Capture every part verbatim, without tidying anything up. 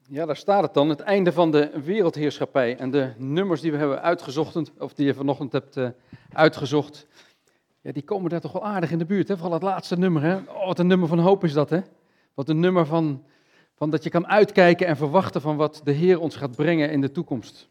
Ja, daar staat het dan, het einde van de wereldheerschappij. En de nummers die we hebben uitgezocht, of die je vanochtend hebt uh, uitgezocht, ja, die komen daar toch wel aardig in de buurt. Hè? Vooral het laatste nummer. Hè? Oh, wat een nummer van hoop is dat, hè? Wat een nummer van, van dat je kan uitkijken en verwachten van wat de Heer ons gaat brengen in de toekomst.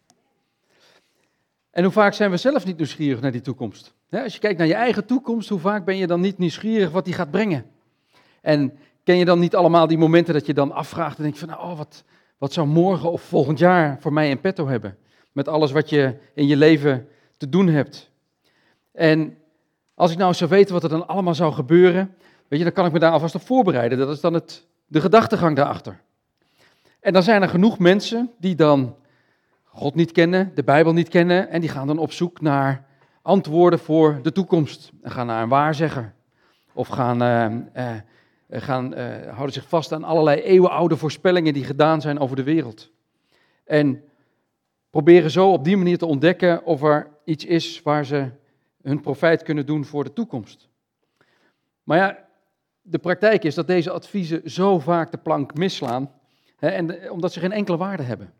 En hoe vaak zijn we zelf niet nieuwsgierig naar die toekomst? Hè? Als je kijkt naar je eigen toekomst, hoe vaak ben je dan niet nieuwsgierig wat die gaat brengen? En ken je dan niet allemaal die momenten dat je dan afvraagt en denkt van, oh, wat... Wat zou morgen of volgend jaar voor mij in petto hebben? Met alles wat je in je leven te doen hebt. En als ik nou eens zou weten wat er dan allemaal zou gebeuren, weet je, dan kan ik me daar alvast op voorbereiden. Dat is dan het, de gedachtegang daarachter. En dan zijn er genoeg mensen die dan God niet kennen, de Bijbel niet kennen, en die gaan dan op zoek naar antwoorden voor de toekomst. En gaan naar een waarzegger. Of gaan... Uh, uh, Gaan, uh, houden zich vast aan allerlei eeuwenoude voorspellingen die gedaan zijn over de wereld. En proberen zo op die manier te ontdekken of er iets is waar ze hun profijt kunnen doen voor de toekomst. Maar ja, de praktijk is dat deze adviezen zo vaak de plank misslaan, hè, en de, omdat ze geen enkele waarde hebben.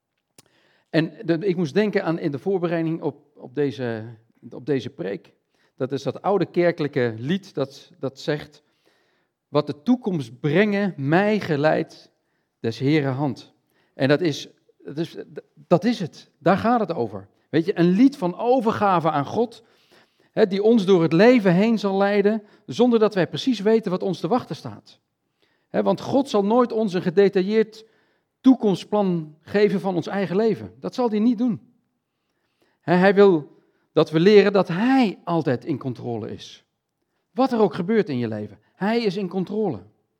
En de, ik moest denken aan in de voorbereiding op, op, deze, op deze preek. Dat is dat oude kerkelijke lied dat, dat zegt... Wat de toekomst brengen, mij geleidt des Heeren hand. En dat is, dat, is, dat is het, daar gaat het over. Weet je, een lied van overgave aan God, hè, die ons door het leven heen zal leiden, zonder dat wij precies weten wat ons te wachten staat. Hè, want God zal nooit ons een gedetailleerd toekomstplan geven van ons eigen leven. Dat zal hij niet doen. Hè, hij wil dat we leren dat hij altijd in controle is. Wat er ook gebeurt in je leven. Hij is in controle.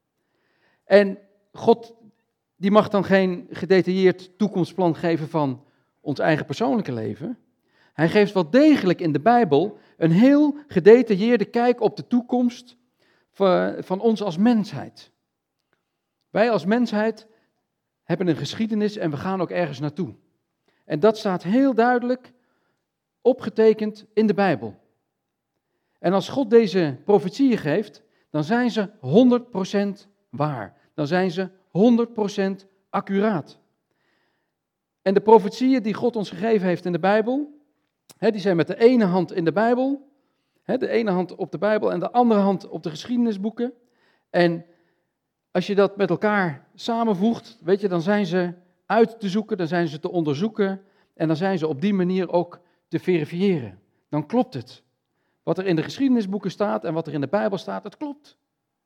En God, die mag dan geen gedetailleerd toekomstplan geven van ons eigen persoonlijke leven. Hij geeft wel degelijk in de Bijbel een heel gedetailleerde kijk op de toekomst van ons als mensheid. Wij als mensheid hebben een geschiedenis en we gaan ook ergens naartoe. En dat staat heel duidelijk opgetekend in de Bijbel. En als God deze profetieën geeft, dan zijn ze honderd procent waar. Dan zijn ze honderd procent accuraat. En de profetieën die God ons gegeven heeft in de Bijbel, hè, die zijn met de ene hand in de Bijbel, hè, de ene hand op de Bijbel en de andere hand op de geschiedenisboeken. En als je dat met elkaar samenvoegt, weet je, dan zijn ze uit te zoeken, dan zijn ze te onderzoeken en dan zijn ze op die manier ook te verifiëren. Dan klopt het. Wat er in de geschiedenisboeken staat en wat er in de Bijbel staat, dat klopt.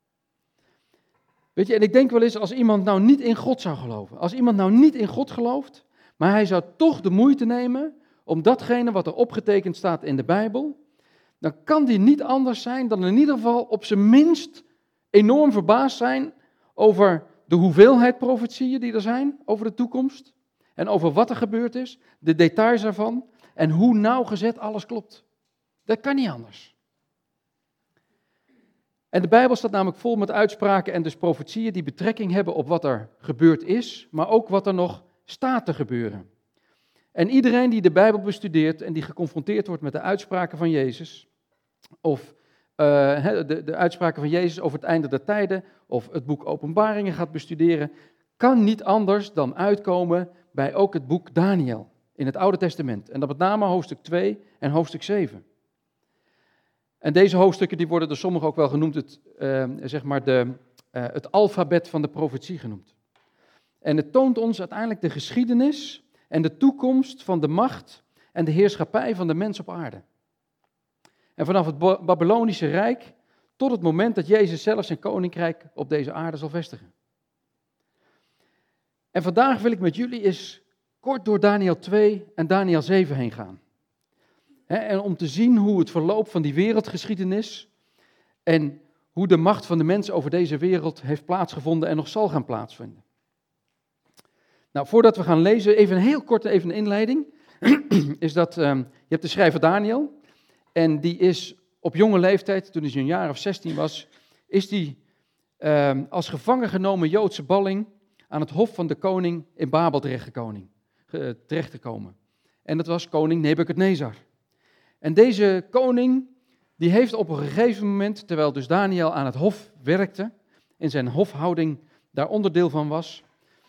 Weet je, en ik denk wel eens, als iemand nou niet in God zou geloven, als iemand nou niet in God gelooft, maar hij zou toch de moeite nemen om datgene wat er opgetekend staat in de Bijbel, dan kan die niet anders zijn dan in ieder geval op zijn minst enorm verbaasd zijn over de hoeveelheid profetieën die er zijn over de toekomst en over wat er gebeurd is, de details ervan en hoe nauwgezet alles klopt. Dat kan niet anders. En de Bijbel staat namelijk vol met uitspraken en dus profetieën die betrekking hebben op wat er gebeurd is, maar ook wat er nog staat te gebeuren. En iedereen die de Bijbel bestudeert en die geconfronteerd wordt met de uitspraken van Jezus, of uh, de, de uitspraken van Jezus over het einde der tijden, of het boek Openbaringen gaat bestuderen, kan niet anders dan uitkomen bij ook het boek Daniel in het Oude Testament. En dat met name hoofdstuk twee en hoofdstuk zeven. En deze hoofdstukken die worden door sommigen ook wel genoemd het, uh, zeg maar de, uh, het alfabet van de profetie genoemd. En het toont ons uiteindelijk de geschiedenis en de toekomst van de macht en de heerschappij van de mens op aarde. En vanaf het Babylonische Rijk tot het moment dat Jezus zelf zijn koninkrijk op deze aarde zal vestigen. En vandaag wil ik met jullie eens kort door Daniel twee en Daniel zeven heen gaan. He, en om te zien hoe het verloop van die wereldgeschiedenis en hoe de macht van de mens over deze wereld heeft plaatsgevonden en nog zal gaan plaatsvinden. Nou, voordat we gaan lezen, even een heel korte even een inleiding. Is dat, um, je hebt de schrijver Daniel en die is op jonge leeftijd, toen hij zo'n jaar of zestien was, is die um, als gevangen genomen Joodse balling aan het hof van de koning in Babel terechtgekomen. terechtgekomen. En dat was koning Nebukadnezar. En deze koning, die heeft op een gegeven moment, terwijl dus Daniel aan het hof werkte, in zijn hofhouding daar onderdeel van was,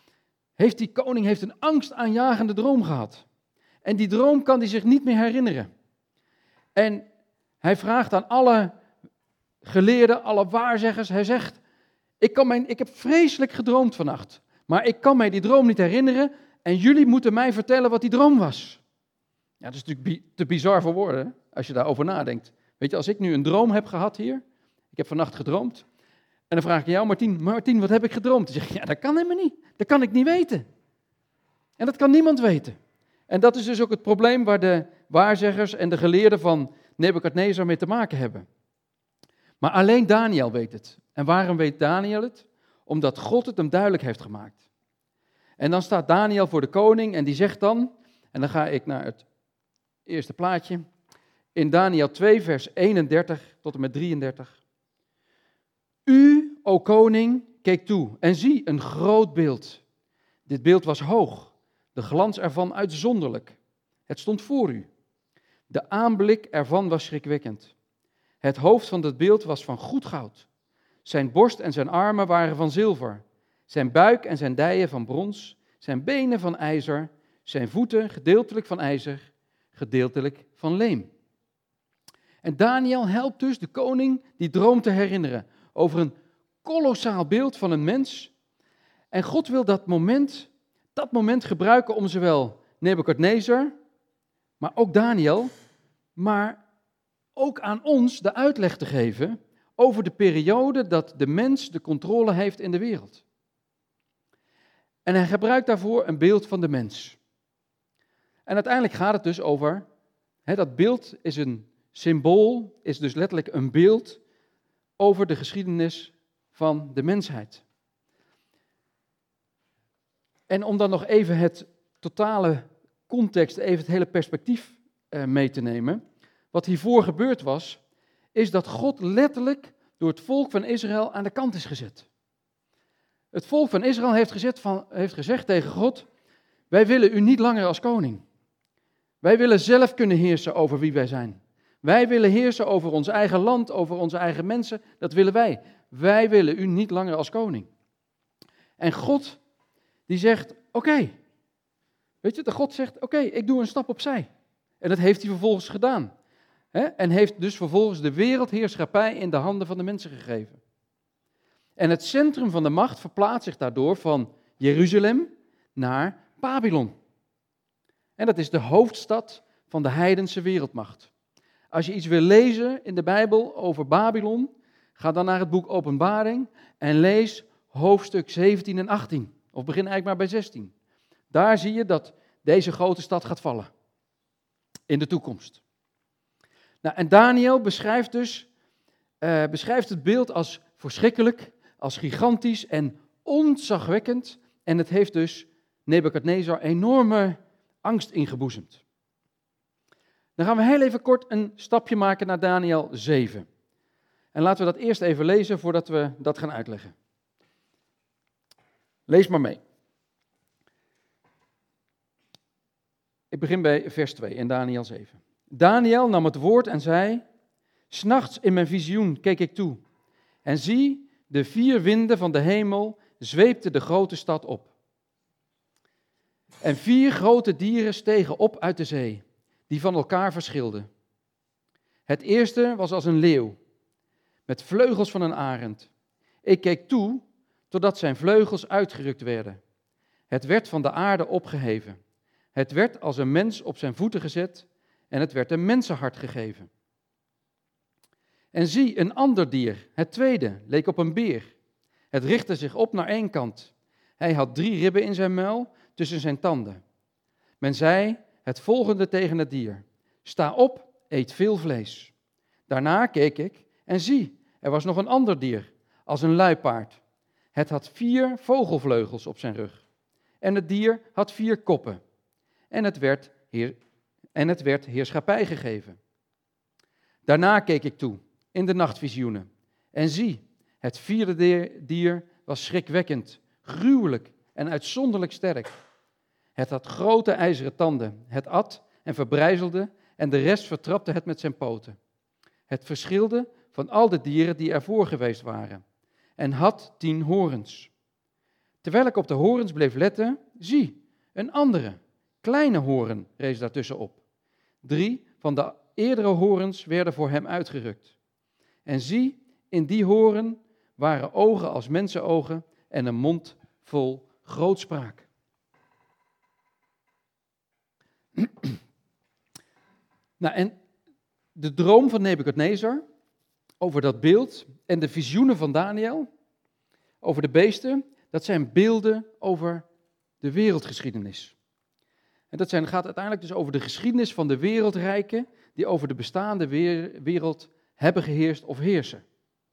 heeft die koning heeft een angstaanjagende droom gehad. En die droom kan hij zich niet meer herinneren. En hij vraagt aan alle geleerden, alle waarzeggers, hij zegt, ik, kan mijn, ik heb vreselijk gedroomd vannacht, maar ik kan mij die droom niet herinneren en jullie moeten mij vertellen wat die droom was. Ja, dat is natuurlijk te bizar voor woorden, hè, als je daarover nadenkt. Weet je, als ik nu een droom heb gehad hier, ik heb vannacht gedroomd, en dan vraag ik jou, Martien, Martien, wat heb ik gedroomd? Dan zeg je, ja, dat kan helemaal niet, dat kan ik niet weten. En dat kan niemand weten. En dat is dus ook het probleem waar de waarzeggers en de geleerden van Nebukadnezar mee te maken hebben. Maar alleen Daniel weet het. En waarom weet Daniel het? Omdat God het hem duidelijk heeft gemaakt. En dan staat Daniel voor de koning en die zegt dan, en dan ga ik naar het eerste plaatje, in Daniel twee vers eenendertig tot en met drieëndertig. U, o koning, keek toe en zie een groot beeld. Dit beeld was hoog, de glans ervan uitzonderlijk. Het stond voor u. De aanblik ervan was schrikwekkend. Het hoofd van het beeld was van goed goud. Zijn borst en zijn armen waren van zilver. Zijn buik en zijn dijen van brons. Zijn benen van ijzer. Zijn voeten gedeeltelijk van ijzer, gedeeltelijk van leem. En Daniel helpt dus de koning die droom te herinneren over een kolossaal beeld van een mens. En God wil dat moment, dat moment gebruiken om zowel Nebukadnezar, maar ook Daniel, maar ook aan ons de uitleg te geven over de periode dat de mens de controle heeft in de wereld. En hij gebruikt daarvoor een beeld van de mens. En uiteindelijk gaat het dus over, hè, dat beeld is een symbool, is dus letterlijk een beeld over de geschiedenis van de mensheid. En om dan nog even het totale context, even het hele perspectief uh, mee te nemen. Wat hiervoor gebeurd was, is dat God letterlijk door het volk van Israël aan de kant is gezet. Het volk van Israël heeft, gezet van, heeft gezegd tegen God, wij willen u niet langer als koning. Wij willen zelf kunnen heersen over wie wij zijn. Wij willen heersen over ons eigen land, over onze eigen mensen, dat willen wij. Wij willen u niet langer als koning. En God, die zegt, oké. Okay. Weet je, de God zegt, oké, okay, ik doe een stap opzij. En dat heeft hij vervolgens gedaan. Hè? En heeft dus vervolgens de wereldheerschappij in de handen van de mensen gegeven. En het centrum van de macht verplaatst zich daardoor van Jeruzalem naar Babylon. En dat is de hoofdstad van de heidense wereldmacht. Als je iets wil lezen in de Bijbel over Babylon, ga dan naar het boek Openbaring en lees hoofdstuk zeventien en achttien. Of begin eigenlijk maar bij zestien. Daar zie je dat deze grote stad gaat vallen. In de toekomst. Nou, en Daniel beschrijft dus uh, beschrijft het beeld als verschrikkelijk, als gigantisch en ontzagwekkend. En het heeft dus Nebukadnezar enorme angst ingeboezemd. Dan gaan we heel even kort een stapje maken naar Daniel zeven. En laten we dat eerst even lezen voordat we dat gaan uitleggen. Lees maar mee. Ik begin bij vers twee in Daniel zeven. Daniel nam het woord en zei, 'S nachts in mijn visioen keek ik toe. En zie, de vier winden van de hemel zweepten de grote stad op. En vier grote dieren stegen op uit de zee, die van elkaar verschilden. Het eerste was als een leeuw, met vleugels van een arend. Ik keek toe, totdat zijn vleugels uitgerukt werden. Het werd van de aarde opgeheven. Het werd als een mens op zijn voeten gezet en het werd een mensenhart gegeven. En zie, een ander dier, het tweede, leek op een beer. Het richtte zich op naar één kant. Hij had drie ribben in zijn muil tussen zijn tanden. Men zei het volgende tegen het dier: sta op, eet veel vlees. Daarna keek ik en zie, er was nog een ander dier, als een luipaard. Het had vier vogelvleugels op zijn rug. En het dier had vier koppen. En het werd, heer, en het werd heerschappij gegeven. Daarna keek ik toe, in de nachtvisioenen. En zie, het vierde dier was schrikwekkend, gruwelijk en uitzonderlijk sterk. Het had grote ijzeren tanden. Het at en verbrijzelde en de rest vertrapte het met zijn poten. Het verschilde van al de dieren die ervoor geweest waren en had tien horens. Terwijl ik op de horens bleef letten, zie, een andere, kleine horen rees daartussen op. Drie van de eerdere horens werden voor hem uitgerukt. En zie, in die horen waren ogen als mensenogen en een mond vol grootspraak. Nou, en de droom van Nebukadnezar over dat beeld en de visioenen van Daniel over de beesten, dat zijn beelden over de wereldgeschiedenis. En dat zijn, gaat uiteindelijk dus over de geschiedenis van de wereldrijken die over de bestaande wereld hebben geheerst of heersen.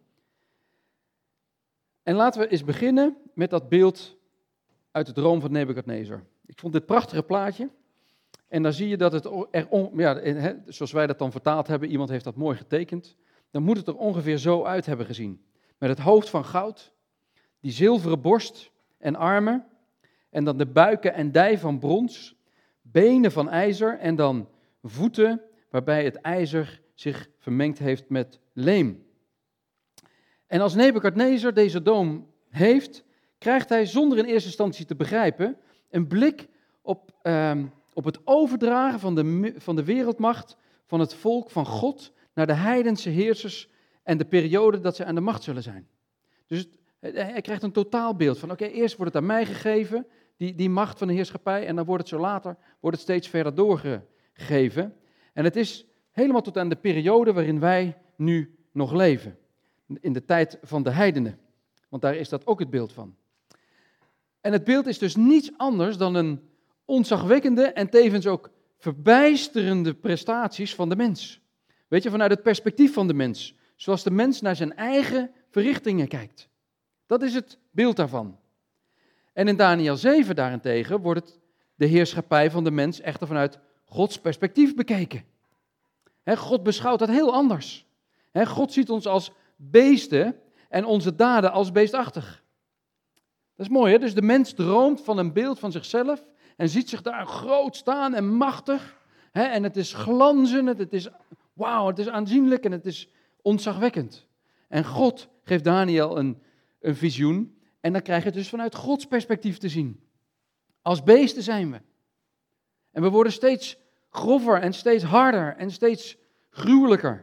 En laten we eens beginnen met dat beeld uit de droom van Nebukadnezar. Ik vond dit prachtige plaatje. En dan zie je dat het er, on, ja, zoals wij dat dan vertaald hebben, iemand heeft dat mooi getekend. Dan moet het er ongeveer zo uit hebben gezien. Met het hoofd van goud, die zilveren borst en armen, en dan de buiken en dij van brons, benen van ijzer en dan voeten waarbij het ijzer zich vermengd heeft met leem. En als Nebukadnezar deze droom heeft, krijgt hij zonder in eerste instantie te begrijpen een blik op, uh, op het overdragen van de, van de wereldmacht van het volk van God naar de heidense heersers en de periode dat ze aan de macht zullen zijn. Dus het, hij krijgt een totaalbeeld van, oké, okay, eerst wordt het aan mij gegeven, die, die macht van de heerschappij, en dan wordt het zo later, wordt het steeds verder doorgegeven. En het is helemaal tot aan de periode waarin wij nu nog leven. In de tijd van de heidenen. Want daar is dat ook het beeld van. En het beeld is dus niets anders dan een ontzagwekkende en tevens ook verbijsterende prestaties van de mens. Weet je, vanuit het perspectief van de mens. Zoals de mens naar zijn eigen verrichtingen kijkt. Dat is het beeld daarvan. En in Daniel zeven daarentegen wordt het de heerschappij van de mens echter vanuit Gods perspectief bekeken. He, God beschouwt dat heel anders. He, God ziet ons als beesten en onze daden als beestachtig. Dat is mooi, hè? Dus de mens droomt van een beeld van zichzelf en ziet zich daar groot staan en machtig. Hè? En het is glanzend, het is wauw, het is aanzienlijk en het is ontzagwekkend. En God geeft Daniel een, een visioen en dan krijg je het dus vanuit Gods perspectief te zien. Als beesten zijn we. En we worden steeds grover en steeds harder en steeds gruwelijker.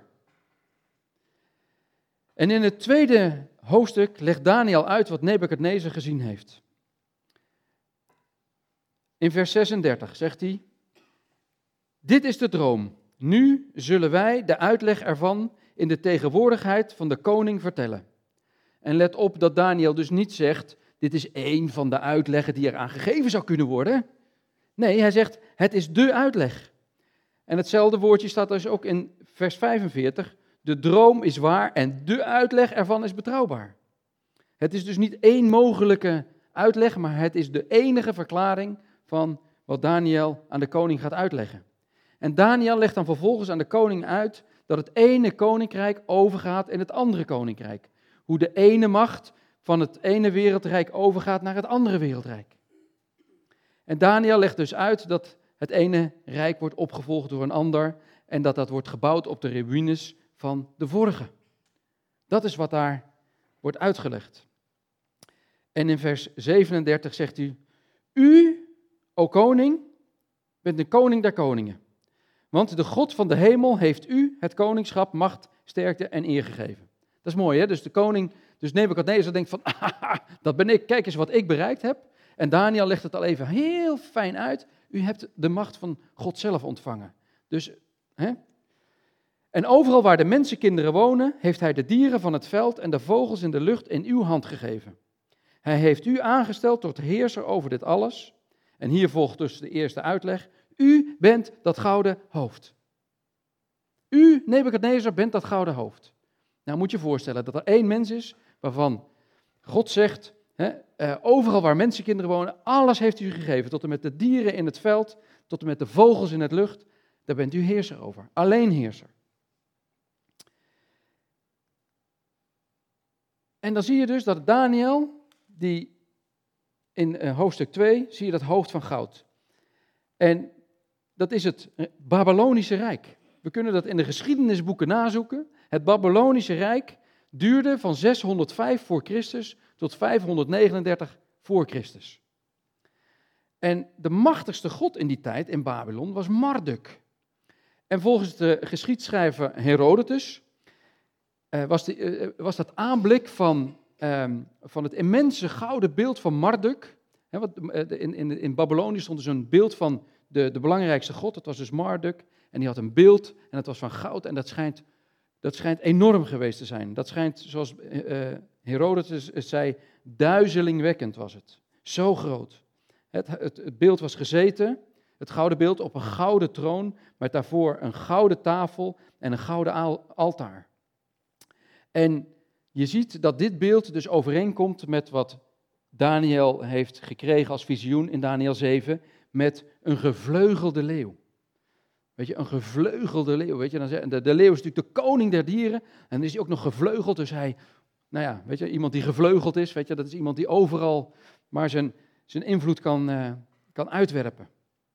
En in het tweede hoofdstuk legt Daniel uit wat Nebukadnezar gezien heeft. In vers zesendertig zegt hij: dit is de droom. Nu zullen wij de uitleg ervan in de tegenwoordigheid van de koning vertellen. En let op dat Daniel dus niet zegt, dit is één van de uitleggen die eraan gegeven zou kunnen worden. Nee, hij zegt, het is de uitleg. En hetzelfde woordje staat dus ook in vers vijfenveertig. De droom is waar en de uitleg ervan is betrouwbaar. Het is dus niet één mogelijke uitleg, maar het is de enige verklaring van wat Daniel aan de koning gaat uitleggen. En Daniel legt dan vervolgens aan de koning uit dat het ene koninkrijk overgaat in het andere koninkrijk. Hoe de ene macht van het ene wereldrijk overgaat naar het andere wereldrijk. En Daniel legt dus uit dat het ene rijk wordt opgevolgd door een ander en dat dat wordt gebouwd op de ruïnes van de vorige. Dat is wat daar wordt uitgelegd. En in vers zevenendertig zegt hij: u, o koning, bent de koning der koningen. Want de God van de hemel heeft u het koningschap, macht, sterkte en eer gegeven. Dat is mooi, hè? Dus de koning, dus Nebukadnezar denkt van, ah, dat ben ik, kijk eens wat ik bereikt heb. En Daniel legt het al even heel fijn uit. U hebt de macht van God zelf ontvangen. Dus, hè? En overal waar de mensenkinderen wonen, heeft hij de dieren van het veld en de vogels in de lucht in uw hand gegeven. Hij heeft u aangesteld tot heerser over dit alles. En hier volgt dus de eerste uitleg. U bent dat gouden hoofd. U, Nebukadnezar, bent dat gouden hoofd. Nou moet je je voorstellen dat er één mens is waarvan God zegt, hè, uh, overal waar mensenkinderen wonen, alles heeft u gegeven. Tot en met de dieren in het veld, tot en met de vogels in het lucht. Daar bent u heerser over. Alleen heerser. En dan zie je dus dat Daniel, die in uh, hoofdstuk twee, zie je dat hoofd van goud. En dat is het Babylonische Rijk. We kunnen dat in de geschiedenisboeken nazoeken. Het Babylonische Rijk duurde van zeshonderdvijf voor Christus tot vijfhonderdnegenendertig voor Christus. En de machtigste god in die tijd in Babylon was Marduk. En volgens de geschiedschrijver Herodotus uh, was, die, uh, was dat aanblik van, um, van het immense gouden beeld van Marduk. Hè, wat, uh, in, in, in Babylonië stond dus een beeld van de, de belangrijkste god, dat was dus Marduk. En die had een beeld en dat was van goud en dat schijnt, dat schijnt enorm geweest te zijn. Dat schijnt, zoals uh, Herodotus zei, duizelingwekkend was het. Zo groot. Het, het, het beeld was gezeten, het gouden beeld, op een gouden troon, met daarvoor een gouden tafel en een gouden altaar. En je ziet dat dit beeld dus overeenkomt met wat Daniel heeft gekregen als visioen in Daniel zeven, met een gevleugelde leeuw. Weet je, een gevleugelde leeuw. Weet je, dan zeg, de, de leeuw is natuurlijk de koning der dieren en dan is hij ook nog gevleugeld, dus hij, nou ja, weet je, iemand die gevleugeld is, weet je, dat is iemand die overal maar zijn, zijn invloed kan, uh, kan uitwerpen.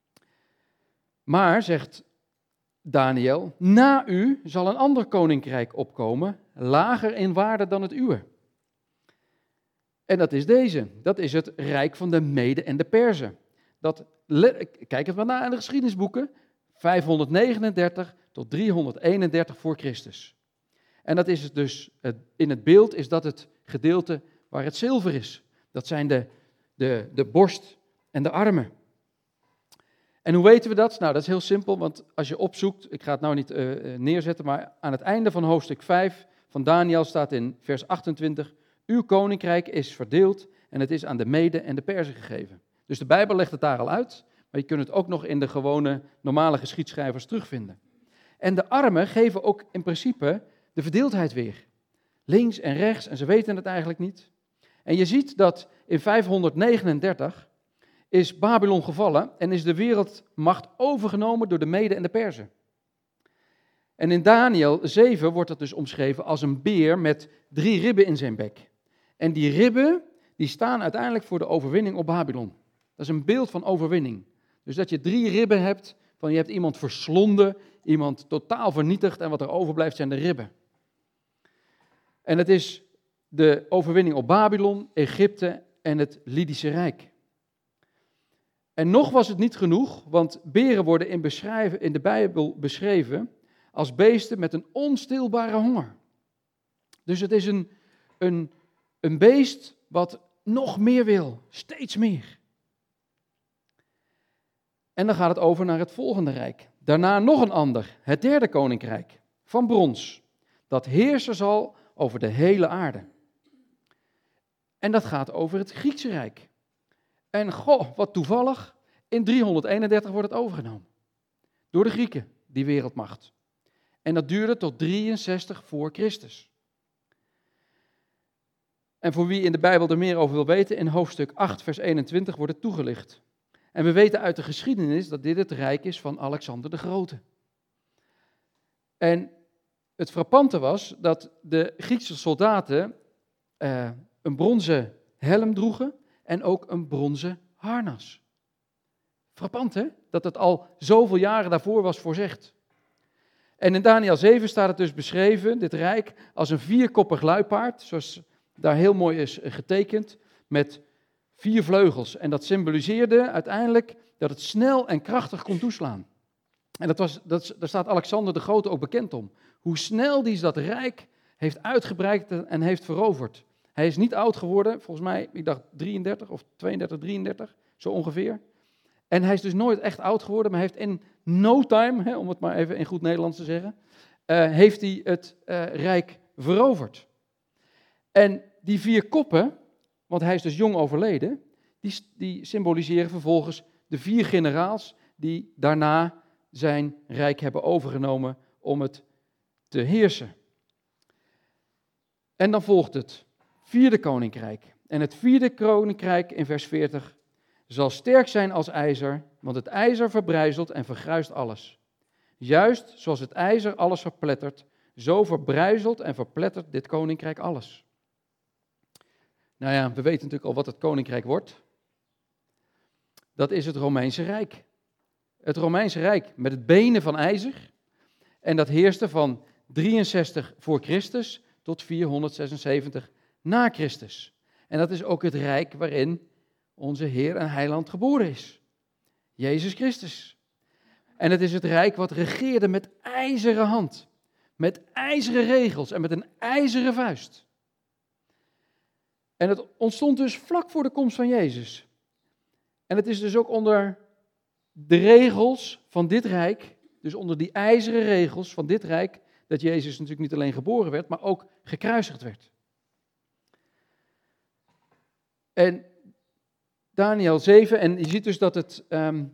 Maar, zegt Daniel, na u zal een ander koninkrijk opkomen, lager in waarde dan het uwe. En dat is deze, dat is het rijk van de Meden en de Perzen. Dat, kijk het maar na in de geschiedenisboeken, vijfhonderdnegenendertig tot driehonderdeenendertig voor Christus. En dat is het dus, in het beeld is dat het gedeelte waar het zilver is. Dat zijn de, de, de borst en de armen. En hoe weten we dat? Nou, dat is heel simpel, want als je opzoekt, ik ga het nou niet uh, neerzetten, maar aan het einde van hoofdstuk vijf van Daniel staat in vers achtentwintig, uw koninkrijk is verdeeld en het is aan de Meden en de Perzen gegeven. Dus de Bijbel legt het daar al uit, maar je kunt het ook nog in de gewone normale geschiedschrijvers terugvinden. En de armen geven ook in principe de verdeeldheid weer. Links en rechts, en ze weten het eigenlijk niet. En je ziet dat in vijfhonderdnegenendertig is Babylon gevallen en is de wereldmacht overgenomen door de Meden en de Perzen. En in Daniel zeven wordt dat dus omschreven als een beer met drie ribben in zijn bek. En die ribben, die staan uiteindelijk voor de overwinning op Babylon. Dat is een beeld van overwinning. Dus dat je drie ribben hebt, van je hebt iemand verslonden, iemand totaal vernietigd en wat er overblijft zijn de ribben. En het is de overwinning op Babylon, Egypte en het Lydische Rijk. En nog was het niet genoeg, want beren worden in, beschrijven, in de Bijbel beschreven als beesten met een onstilbare honger. Dus het is een, een, een beest wat nog meer wil, steeds meer. En dan gaat het over naar het volgende rijk. Daarna nog een ander, het derde koninkrijk, van brons, dat heersen zal over de hele aarde. En dat gaat over het Griekse Rijk. En goh, wat toevallig, in driehonderdeenendertig wordt het overgenomen. Door de Grieken, die wereldmacht. En dat duurde tot drieënzestig voor Christus. En voor wie in de Bijbel er meer over wil weten, in hoofdstuk acht, vers eenentwintig wordt het toegelicht. En we weten uit de geschiedenis dat dit het rijk is van Alexander de Grote. En het frappante was dat de Griekse soldaten uh, een bronzen helm droegen en ook een bronzen harnas. Frappant, hè? Dat het al zoveel jaren daarvoor was voorzegd. En in Daniel zeven staat het dus beschreven, dit rijk, als een vierkoppig luipaard, zoals daar heel mooi is getekend, met vier vleugels. En dat symboliseerde uiteindelijk dat het snel en krachtig kon toeslaan. En dat was, dat, daar staat Alexander de Grote ook bekend om. Hoe snel die dat rijk heeft uitgebreid en heeft veroverd. Hij is niet oud geworden, volgens mij, ik dacht drieëndertig of tweeëndertig, drieëndertig, zo ongeveer. En hij is dus nooit echt oud geworden, maar heeft in no time, hè, om het maar even in goed Nederlands te zeggen, uh, heeft hij het uh, rijk veroverd. En die vier koppen, want hij is dus jong overleden, die, die symboliseren vervolgens de vier generaals die daarna zijn rijk hebben overgenomen om het te heersen. En dan volgt het vierde koninkrijk. En het vierde koninkrijk in vers veertig zal sterk zijn als ijzer, want het ijzer verbrijzelt en vergruist alles. Juist zoals het ijzer alles verplettert, zo verbrijzelt en verplettert dit koninkrijk alles. Nou ja, we weten natuurlijk al wat het koninkrijk wordt. Dat is het Romeinse Rijk. Het Romeinse Rijk met het benen van ijzer. En dat heerste van drieënzestig voor Christus tot vierhonderdzesenzeventig na Christus. En dat is ook het rijk waarin onze Heer en Heiland geboren is. Jezus Christus. En het is het rijk wat regeerde met ijzeren hand. Met ijzeren regels en met een ijzeren vuist. En het ontstond dus vlak voor de komst van Jezus. En het is dus ook onder de regels van dit rijk, dus onder die ijzeren regels van dit rijk, dat Jezus natuurlijk niet alleen geboren werd, maar ook gekruisigd werd. En Daniël zeven, en je ziet dus dat het, um,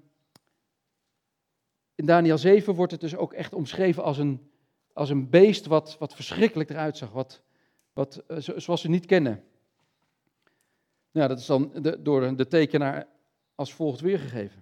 in Daniël zeven wordt het dus ook echt omschreven als een, als een beest wat, wat verschrikkelijk eruit zag, wat, wat, uh, zoals we niet kennen. Nou, dat is dan de, door de tekenaar als volgt weergegeven.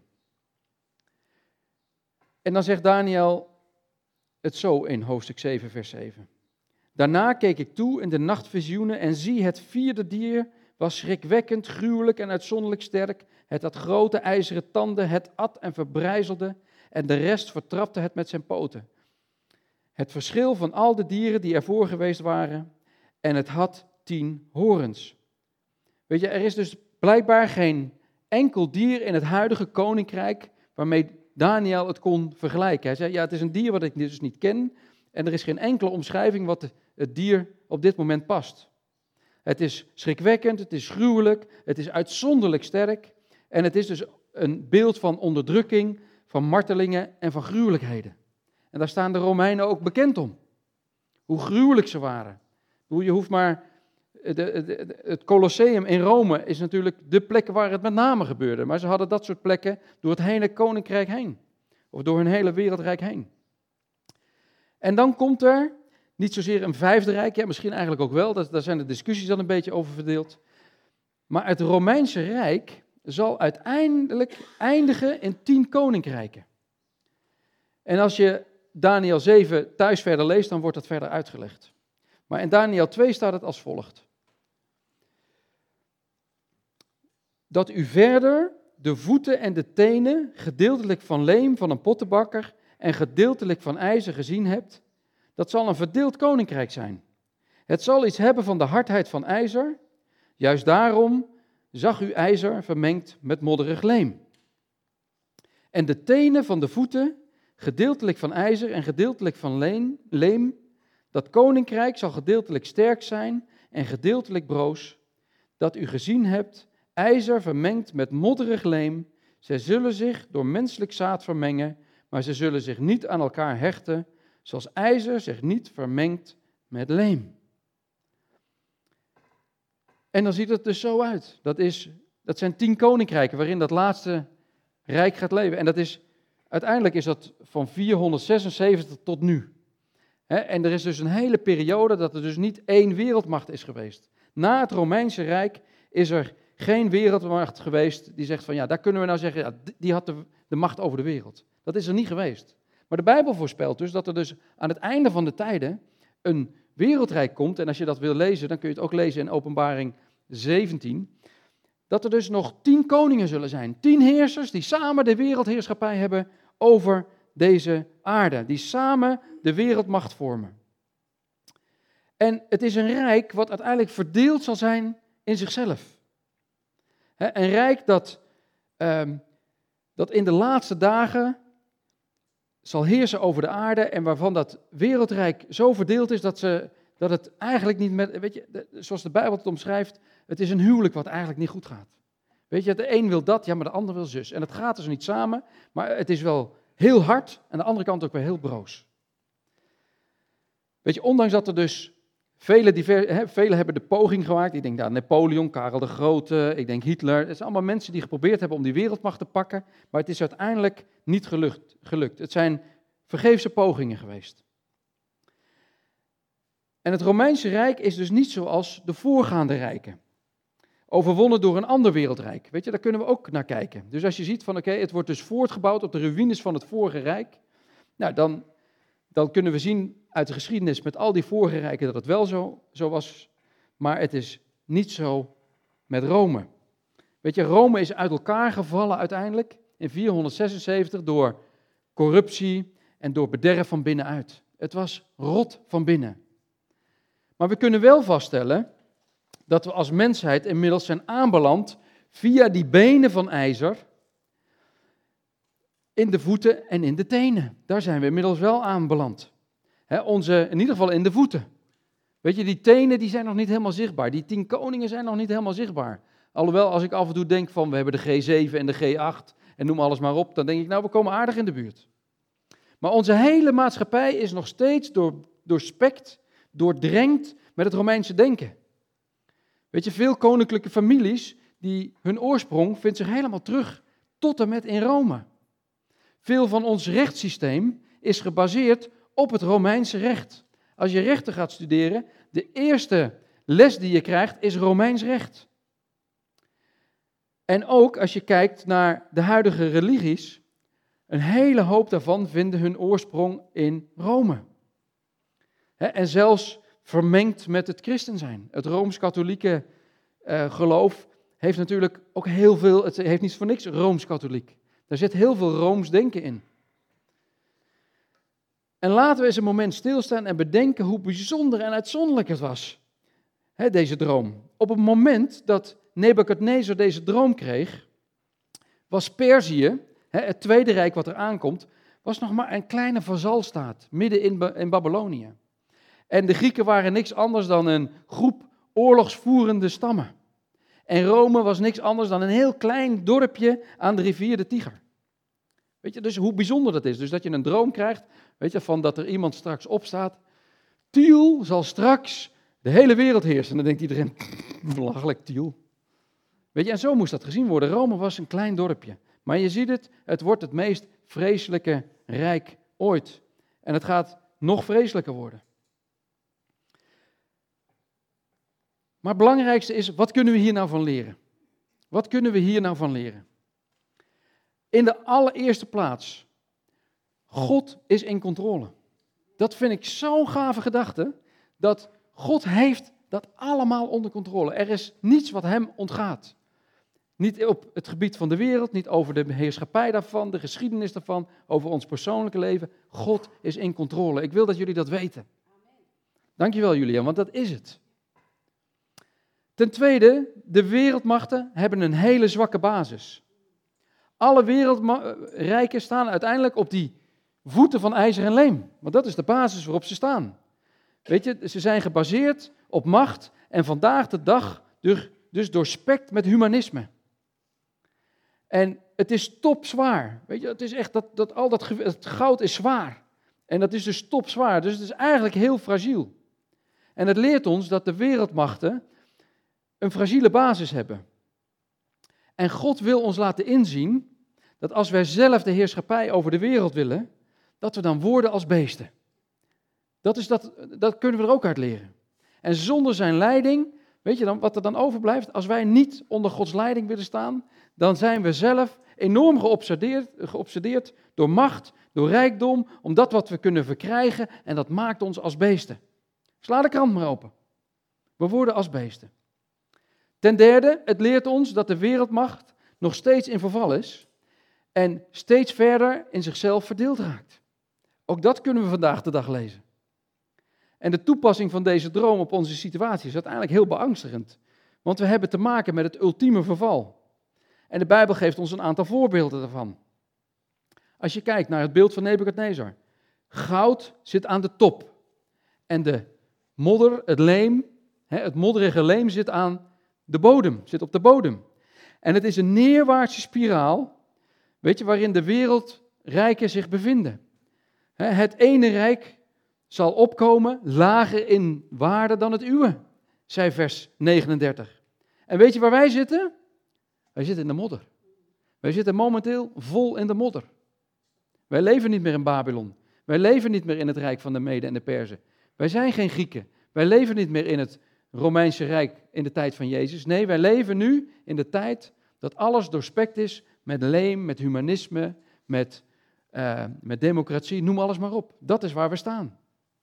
En dan zegt Daniël het zo in hoofdstuk zeven, vers zeven. Daarna keek ik toe in de nachtvisioenen en zie het vierde dier was schrikwekkend, gruwelijk en uitzonderlijk sterk. Het had grote ijzeren tanden, het at en verbrijzelde en de rest vertrapte het met zijn poten. Het verschil van al de dieren die ervoor geweest waren en het had tien horens. Weet je, er is dus blijkbaar geen enkel dier in het huidige koninkrijk waarmee Daniël het kon vergelijken. Hij zei, ja, het is een dier wat ik dus niet ken en er is geen enkele omschrijving wat het dier op dit moment past. Het is schrikwekkend, het is gruwelijk, het is uitzonderlijk sterk en het is dus een beeld van onderdrukking, van martelingen en van gruwelijkheden. En daar staan de Romeinen ook bekend om, hoe gruwelijk ze waren. Je hoeft maar, de, de, het Colosseum in Rome is natuurlijk de plek waar het met name gebeurde, maar ze hadden dat soort plekken door het hele koninkrijk heen, of door hun hele wereldrijk heen. En dan komt er niet zozeer een vijfde rijk, ja, misschien eigenlijk ook wel, daar zijn de discussies dan een beetje over verdeeld. Maar het Romeinse Rijk zal uiteindelijk eindigen in tien koninkrijken. En als je Daniël zeven thuis verder leest, dan wordt dat verder uitgelegd. Maar in Daniël twee staat het als volgt. Dat u verder de voeten en de tenen, gedeeltelijk van leem van een pottenbakker en gedeeltelijk van ijzer gezien hebt, dat zal een verdeeld koninkrijk zijn. Het zal iets hebben van de hardheid van ijzer. Juist daarom zag u ijzer vermengd met modderig leem. En de tenen van de voeten, gedeeltelijk van ijzer en gedeeltelijk van leem, dat koninkrijk zal gedeeltelijk sterk zijn en gedeeltelijk broos, dat u gezien hebt, ijzer vermengd met modderig leem. Zij zullen zich door menselijk zaad vermengen, maar ze zullen zich niet aan elkaar hechten, zoals ijzer zich niet vermengt met leem. En dan ziet het dus zo uit. Dat, is, dat zijn tien koninkrijken waarin dat laatste rijk gaat leven. En dat is, uiteindelijk is dat van vierhonderdzesenzeventig tot nu. He, en er is dus een hele periode dat er dus niet één wereldmacht is geweest. Na het Romeinse Rijk is er geen wereldmacht geweest die zegt van ja, daar kunnen we nou zeggen, ja, die had de, de macht over de wereld. Dat is er niet geweest. Maar de Bijbel voorspelt dus dat er dus aan het einde van de tijden een wereldrijk komt. En als je dat wil lezen, dan kun je het ook lezen in Openbaring zeventien. Dat er dus nog tien koningen zullen zijn. Tien heersers die samen de wereldheerschappij hebben over deze aarde. Die samen de wereldmacht vormen. En het is een rijk wat uiteindelijk verdeeld zal zijn in zichzelf. Een rijk dat, um, dat in de laatste dagen zal heersen over de aarde en waarvan dat wereldrijk zo verdeeld is dat, ze, dat het eigenlijk niet met, weet je, de, zoals de Bijbel het omschrijft, het is een huwelijk wat eigenlijk niet goed gaat. Weet je, de een wil dat, ja, maar de ander wil zus. En het gaat dus niet samen, maar het is wel heel hard en aan de andere kant ook weer heel broos. Weet je, ondanks dat er dus vele, diver, he, vele hebben de poging gemaakt, ik denk aan Napoleon, Karel de Grote, ik denk Hitler, het zijn allemaal mensen die geprobeerd hebben om die wereldmacht te pakken, maar het is uiteindelijk niet gelukt. gelukt. Het zijn vergeefse pogingen geweest. En het Romeinse Rijk is dus niet zoals de voorgaande rijken. Overwonnen door een ander wereldrijk. Weet je, daar kunnen we ook naar kijken. Dus als je ziet van oké, okay, het wordt dus voortgebouwd op de ruïnes van het vorige rijk, nou dan, dan kunnen we zien uit de geschiedenis met al die vorige rijken dat het wel zo, zo was, maar het is niet zo met Rome. Weet je, Rome is uit elkaar gevallen uiteindelijk in vierhonderdzesenzeventig door corruptie en door bederf van binnenuit. Het was rot van binnen. Maar we kunnen wel vaststellen dat we als mensheid inmiddels zijn aanbeland via die benen van ijzer in de voeten en in de tenen. Daar zijn we inmiddels wel aan beland. He, onze, in ieder geval in de voeten. Weet je, die tenen die zijn nog niet helemaal zichtbaar. Die tien koningen zijn nog niet helemaal zichtbaar. Alhoewel, als ik af en toe denk van, we hebben de G zeven en de G acht en noem alles maar op, dan denk ik, nou, we komen aardig in de buurt. Maar onze hele maatschappij is nog steeds door, doorspekt, doordrenkt met het Romeinse denken. Weet je, veel koninklijke families, die, hun oorsprong vindt zich helemaal terug tot en met in Rome. Veel van ons rechtssysteem is gebaseerd op het Romeinse recht. Als je rechten gaat studeren, de eerste les die je krijgt is Romeins recht. En ook als je kijkt naar de huidige religies, een hele hoop daarvan vinden hun oorsprong in Rome. He, en zelfs vermengd met het christen zijn. Het Rooms-katholieke uh, geloof heeft natuurlijk ook heel veel, het heeft niet voor niks Rooms-katholiek. Daar zit heel veel Rooms denken in. En laten we eens een moment stilstaan en bedenken hoe bijzonder en uitzonderlijk het was, hè, deze droom. Op het moment dat Nebukadnezar deze droom kreeg, was Perzië, hè, het tweede rijk wat er aankomt, was nog maar een kleine vazalstaat, midden in, in Babylonië. En de Grieken waren niks anders dan een groep oorlogsvoerende stammen. En Rome was niks anders dan een heel klein dorpje aan de rivier de Tiger. Weet je, dus hoe bijzonder dat is. Dus dat je een droom krijgt, weet je, van dat er iemand straks opstaat. Tiel zal straks de hele wereld heersen. En dan denkt iedereen, belachelijk Tiel. Weet je, en zo moest dat gezien worden. Rome was een klein dorpje. Maar je ziet het, het wordt het meest vreselijke rijk ooit. En het gaat nog vreselijker worden. Maar het belangrijkste is, wat kunnen we hier nou van leren? Wat kunnen we hier nou van leren? In de allereerste plaats, God is in controle. Dat vind ik zo'n gave gedachte, dat God heeft dat allemaal onder controle. Er is niets wat hem ontgaat. Niet op het gebied van de wereld, niet over de heerschappij daarvan, de geschiedenis daarvan, over ons persoonlijke leven. God is in controle. Ik wil dat jullie dat weten. Dankjewel Julian, want dat is het. Ten tweede, de wereldmachten hebben een hele zwakke basis. Alle wereldrijken staan uiteindelijk op die voeten van ijzer en leem. Want dat is de basis waarop ze staan. Weet je, ze zijn gebaseerd op macht en vandaag de dag dus doorspekt met humanisme. En het is topzwaar. Weet je, het is echt dat, dat al dat het goud is zwaar. En dat is dus topzwaar. Dus het is eigenlijk heel fragiel. En het leert ons dat de wereldmachten een fragiele basis hebben. En God wil ons laten inzien dat als wij zelf de heerschappij over de wereld willen, dat we dan worden als beesten. Dat, is dat, dat kunnen we er ook uit leren. En zonder zijn leiding, weet je dan wat er dan overblijft? Als wij niet onder Gods leiding willen staan, dan zijn we zelf enorm geobsedeerd, geobsedeerd door macht, door rijkdom, om dat wat we kunnen verkrijgen en dat maakt ons als beesten. Sla de krant maar open. We worden als beesten. Ten derde, het leert ons dat de wereldmacht nog steeds in verval is en steeds verder in zichzelf verdeeld raakt. Ook dat kunnen we vandaag de dag lezen. En de toepassing van deze droom op onze situatie is uiteindelijk heel beangstigend, want we hebben te maken met het ultieme verval. En de Bijbel geeft ons een aantal voorbeelden daarvan. Als je kijkt naar het beeld van Nebukadnezar. Goud zit aan de top en de modder, het leem, het modderige leem zit aan de bodem, zit op de bodem. En het is een neerwaartse spiraal, weet je, waarin de wereldrijken zich bevinden. Het ene rijk zal opkomen lager in waarde dan het uwe, zei vers negenendertig. En weet je waar wij zitten? Wij zitten in de modder. Wij zitten momenteel vol in de modder. Wij leven niet meer in Babylon. Wij leven niet meer in het rijk van de Meden en de Perzen. Wij zijn geen Grieken. Wij leven niet meer in het Romeinse Rijk in de tijd van Jezus. Nee, wij leven nu in de tijd dat alles doorspekt is met leem, met humanisme, met, uh, met democratie, noem alles maar op. Dat is waar we staan.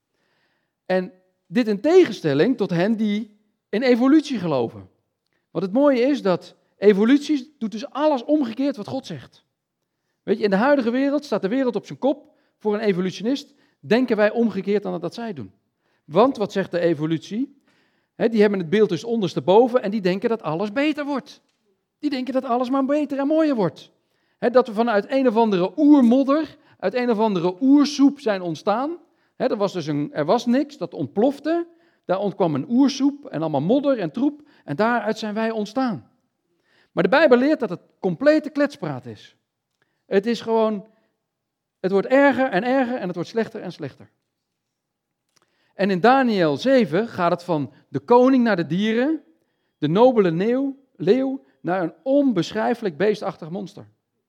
En dit in tegenstelling tot hen die in evolutie geloven. Want het mooie is dat evolutie doet dus alles omgekeerd wat God zegt. Weet je, in de huidige wereld staat de wereld op zijn kop. Voor een evolutionist denken wij omgekeerd dan dat zij doen. Want wat zegt de evolutie? He, die hebben het beeld dus ondersteboven en die denken dat alles beter wordt. Die denken dat alles maar beter en mooier wordt. He, dat we vanuit een of andere oermodder, uit een of andere oersoep zijn ontstaan. He, er was dus een, er was niks, dat ontplofte. Daar ontkwam een oersoep en allemaal modder en troep. En daaruit zijn wij ontstaan. Maar de Bijbel leert dat het complete kletspraat is. Het is gewoon, het wordt erger en erger en het wordt slechter en slechter. En in Daniël zeven gaat het van de koning naar de dieren, de nobele leeuw, leeuw naar een onbeschrijfelijk beestachtig monster.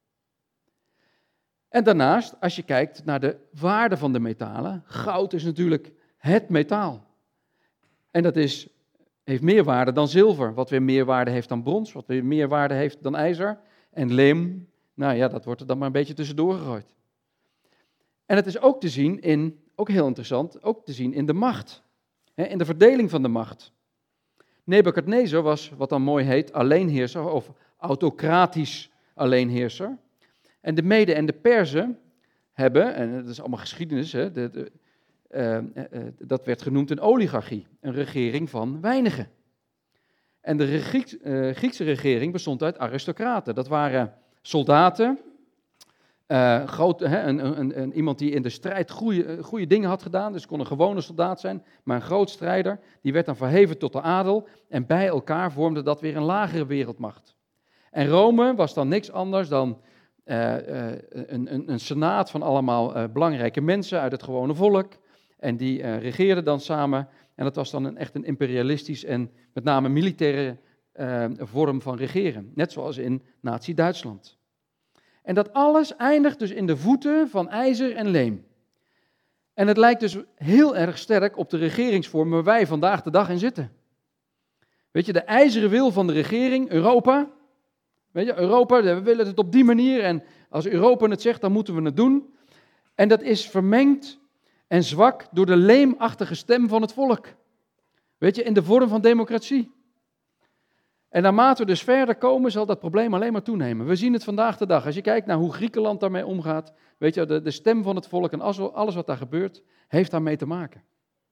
En daarnaast, als je kijkt naar de waarde van de metalen, goud is natuurlijk het metaal. En dat is, heeft meer waarde dan zilver, wat weer meer waarde heeft dan brons, wat weer meer waarde heeft dan ijzer. En leem, nou ja, dat wordt er dan maar een beetje tussendoor gegooid. En het is ook te zien in, ook heel interessant, ook te zien in de macht. Hè, in de verdeling van de macht. Nebukadnezar was, wat dan mooi heet, alleenheerser of autocratisch alleenheerser. En de Meden en de Perzen hebben, en dat is allemaal geschiedenis, hè, de, de, uh, uh, dat werd genoemd een oligarchie, een regering van weinigen. En de Grieks, uh, Griekse regering bestond uit aristocraten. Dat waren soldaten, uh, groot, hè, een, een, een, iemand die in de strijd goede, goede dingen had gedaan, dus kon een gewone soldaat zijn, maar een groot strijder, die werd dan verheven tot de adel en bij elkaar vormde dat weer een lagere wereldmacht. En Rome was dan niks anders dan Uh, uh, een, een, een senaat van allemaal uh, belangrijke mensen uit het gewone volk. En die uh, regeerden dan samen. En dat was dan een, echt een imperialistisch en met name militaire uh, vorm van regeren. Net zoals in Nazi-Duitsland. En dat alles eindigt dus in de voeten van ijzer en leem. En het lijkt dus heel erg sterk op de regeringsvorm waar wij vandaag de dag in zitten. Weet je, de ijzeren wil van de regering, Europa. Weet je, Europa, we willen het op die manier en als Europa het zegt, dan moeten we het doen. En dat is vermengd en zwak door de leemachtige stem van het volk. Weet je, in de vorm van democratie. En naarmate we dus verder komen, zal dat probleem alleen maar toenemen. We zien het vandaag de dag. Als je kijkt naar hoe Griekenland daarmee omgaat, weet je, de, de stem van het volk en alles wat daar gebeurt, heeft daarmee te maken.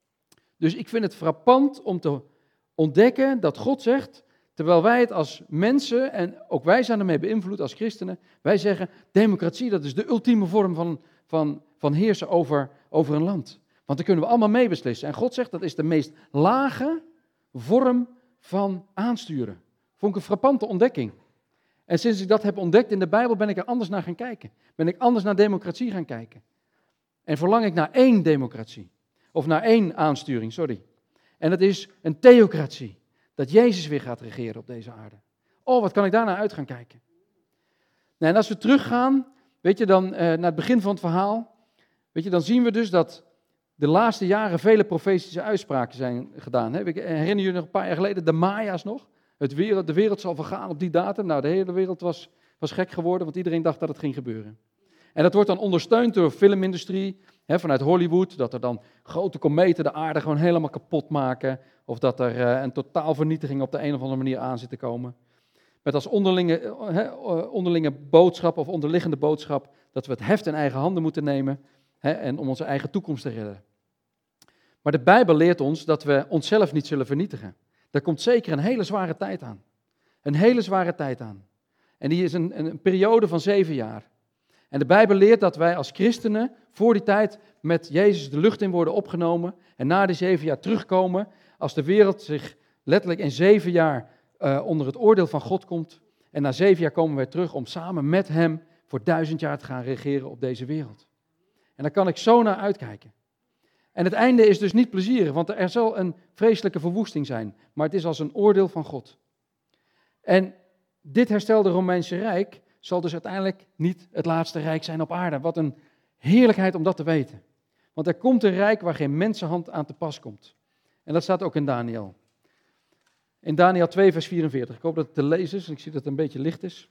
Dus ik vind het frappant om te ontdekken dat God zegt, terwijl wij het als mensen, en ook wij zijn ermee beïnvloed als christenen, wij zeggen, democratie, dat is de ultieme vorm van, van, van heersen over, over een land. Want dan kunnen we allemaal meebeslissen. En God zegt, dat is de meest lage vorm van aansturen. Vond ik een frappante ontdekking. En sinds ik dat heb ontdekt in de Bijbel, ben ik er anders naar gaan kijken. Ben ik anders naar democratie gaan kijken. En verlang ik naar één democratie. Of naar één aansturing, sorry. En dat is een theocratie. Dat Jezus weer gaat regeren op deze aarde. Oh, wat kan ik daar naar uit gaan kijken. Nou, en als we teruggaan, weet je, dan uh, naar het begin van het verhaal, weet je, dan zien we dus dat de laatste jaren vele profetische uitspraken zijn gedaan. Hè? Ik herinner jullie nog een paar jaar geleden, de Maya's nog. Het wereld, de wereld zal vergaan op die datum. Nou, de hele wereld was, was gek geworden, want iedereen dacht dat het ging gebeuren. En dat wordt dan ondersteund door de filmindustrie, hè, vanuit Hollywood, dat er dan grote kometen de aarde gewoon helemaal kapot maken, of dat er uh, een totaalvernietiging op de een of andere manier aan zit te komen. Met als onderlinge, uh, uh, onderlinge boodschap of onderliggende boodschap dat we het heft in eigen handen moeten nemen, hè, en om onze eigen toekomst te redden. Maar de Bijbel leert ons dat we onszelf niet zullen vernietigen. Daar komt zeker een hele zware tijd aan. Een hele zware tijd aan. En die is een, een periode van zeven jaar. En de Bijbel leert dat wij als christenen voor die tijd met Jezus de lucht in worden opgenomen en na die zeven jaar terugkomen als de wereld zich letterlijk in zeven jaar uh, onder het oordeel van God komt. En na zeven jaar komen wij terug om samen met hem voor duizend jaar te gaan regeren op deze wereld. En daar kan ik zo naar uitkijken. En het einde is dus niet plezierig, want er zal een vreselijke verwoesting zijn. Maar het is als een oordeel van God. En dit herstelde Romeinse Rijk zal dus uiteindelijk niet het laatste rijk zijn op aarde. Wat een heerlijkheid om dat te weten. Want er komt een rijk waar geen mensenhand aan te pas komt. En dat staat ook in Daniël. In Daniël twee vers vierenveertig. Ik hoop dat het te lezen is, ik zie dat het een beetje licht is.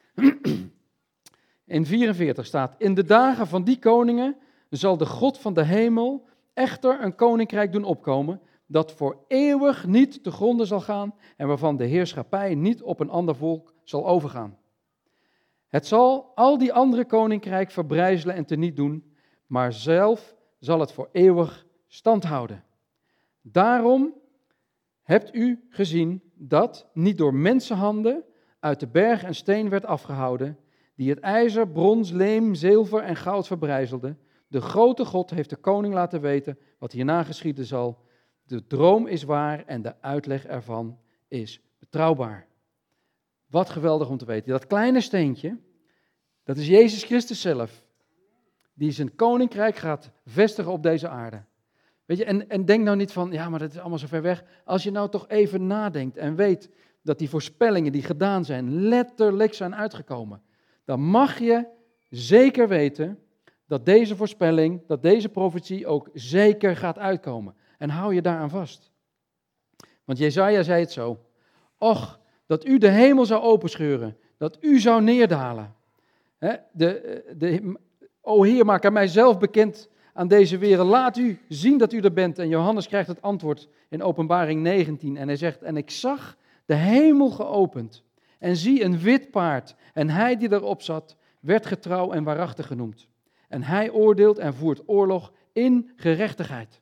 In vierenveertig staat, in de dagen van die koningen zal de God van de hemel echter een koninkrijk doen opkomen, dat voor eeuwig niet te gronde zal gaan en waarvan de heerschappij niet op een ander volk zal overgaan. Het zal al die andere koninkrijk verbrijzelen en teniet doen, maar zelf zal het voor eeuwig stand houden. Daarom hebt u gezien dat niet door mensenhanden, uit de berg een steen werd afgehouden, die het ijzer, brons, leem, zilver en goud verbrijzelde. De grote God heeft de koning laten weten wat hierna geschieden zal. De droom is waar en de uitleg ervan is betrouwbaar. Wat geweldig om te weten. Dat kleine steentje, dat is Jezus Christus zelf, die zijn koninkrijk gaat vestigen op deze aarde. Weet je, en, en denk nou niet van, ja, maar dat is allemaal zo ver weg. Als je nou toch even nadenkt en weet dat die voorspellingen die gedaan zijn, letterlijk zijn uitgekomen, dan mag je zeker weten dat deze voorspelling, dat deze profetie ook zeker gaat uitkomen. En hou je daaraan vast. Want Jesaja zei het zo, och, dat u de hemel zou openscheuren, dat u zou neerdalen. He, de, de, o Heer, maak aan mijzelf bekend aan deze wereld. Laat u zien dat u er bent. En Johannes krijgt het antwoord in Openbaring negentien. En hij zegt, en ik zag de hemel geopend. En zie een wit paard. En hij die erop zat, werd getrouw en waarachtig genoemd. En hij oordeelt en voert oorlog in gerechtigheid.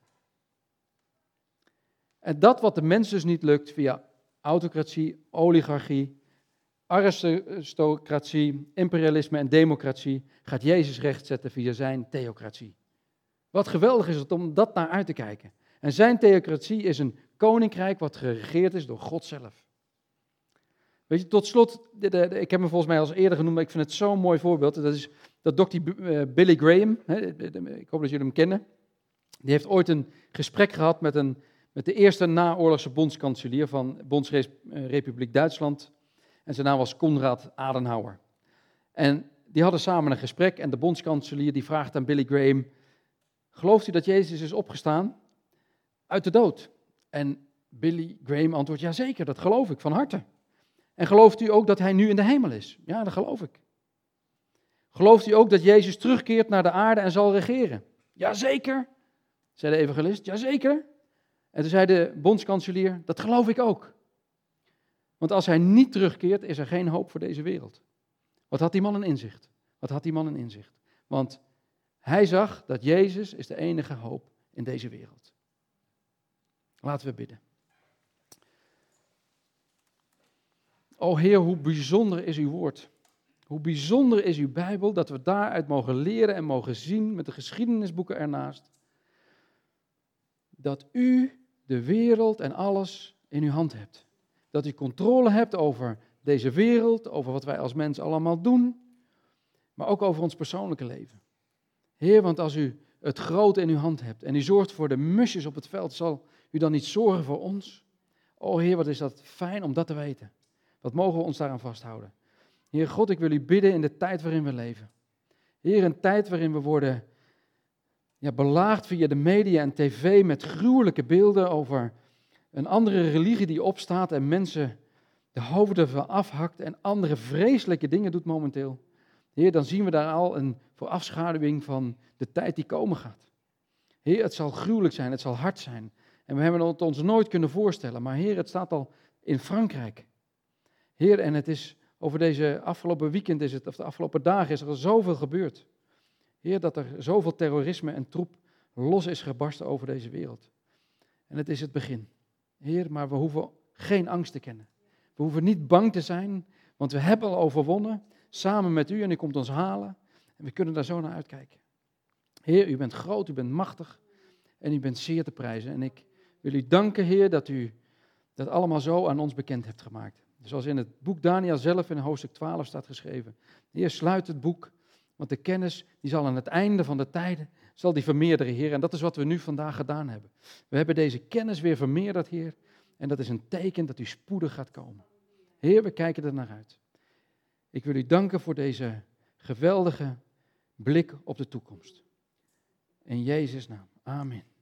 En dat wat de mens dus niet lukt via autocratie, oligarchie, aristocratie, imperialisme en democratie, gaat Jezus rechtzetten via zijn theocratie. Wat geweldig is het om dat naar uit te kijken. En zijn theocratie is een koninkrijk wat geregeerd is door God zelf. Weet je, tot slot, de, de, de, ik heb hem volgens mij al eerder genoemd, maar ik vind het zo'n mooi voorbeeld. Dat is dat dokter Uh, Billy Graham, hè, de, de, ik hoop dat jullie hem kennen. Die heeft ooit een gesprek gehad met, een, met de eerste naoorlogse bondskanselier van Bondsrepubliek Duitsland. En zijn naam was Konrad Adenauer. En die hadden samen een gesprek en de bondskanselier die vraagt aan Billy Graham, gelooft u dat Jezus is opgestaan uit de dood? En Billy Graham antwoordt, ja zeker, dat geloof ik van harte. En gelooft u ook dat hij nu in de hemel is? Ja, dat geloof ik. Gelooft u ook dat Jezus terugkeert naar de aarde en zal regeren? Jazeker, zei de evangelist, jazeker. En toen zei de bondskanselier, dat geloof ik ook. Want als hij niet terugkeert, is er geen hoop voor deze wereld. Wat had die man een inzicht? Wat had die man een inzicht? Want hij zag dat Jezus is de enige hoop in deze wereld. Laten we bidden. O Heer, hoe bijzonder is uw woord. Hoe bijzonder is uw Bijbel, dat we daaruit mogen leren en mogen zien met de geschiedenisboeken ernaast. Dat u de wereld en alles in uw hand hebt. Dat u controle hebt over deze wereld, over wat wij als mens allemaal doen, maar ook over ons persoonlijke leven. Heer, want als u het grote in uw hand hebt en u zorgt voor de musjes op het veld, zal u dan niet zorgen voor ons? O Heer, wat is dat fijn om dat te weten. Wat mogen we ons daaraan vasthouden? Heer God, ik wil u bidden in de tijd waarin we leven. Heer, een tijd waarin we worden ja, belaagd via de media en tv met gruwelijke beelden over een andere religie die opstaat en mensen de hoofden van afhakt en andere vreselijke dingen doet momenteel. Heer, dan zien we daar al een voorafschaduwing van de tijd die komen gaat. Heer, het zal gruwelijk zijn, het zal hard zijn. En we hebben het ons nooit kunnen voorstellen, maar Heer, het staat al in Frankrijk. Heer, en het is over deze afgelopen weekend, is het, of de afgelopen dagen, is er al zoveel gebeurd. Heer, dat er zoveel terrorisme en troep los is gebarsten over deze wereld. En het is het begin. Heer, maar we hoeven geen angst te kennen. We hoeven niet bang te zijn, want we hebben al overwonnen, samen met u, en u komt ons halen. En we kunnen daar zo naar uitkijken. Heer, u bent groot, u bent machtig en u bent zeer te prijzen. En ik wil u danken, Heer, dat u dat allemaal zo aan ons bekend hebt gemaakt. Zoals in het boek Daniel zelf in hoofdstuk twaalf staat geschreven. Heer, sluit het boek, want de kennis die zal aan het einde van de tijden, zal die vermeerderen, Heer. En dat is wat we nu vandaag gedaan hebben. We hebben deze kennis weer vermeerderd, Heer. En dat is een teken dat u spoedig gaat komen. Heer, we kijken er naar uit. Ik wil u danken voor deze geweldige blik op de toekomst. In Jezus' naam. Amen.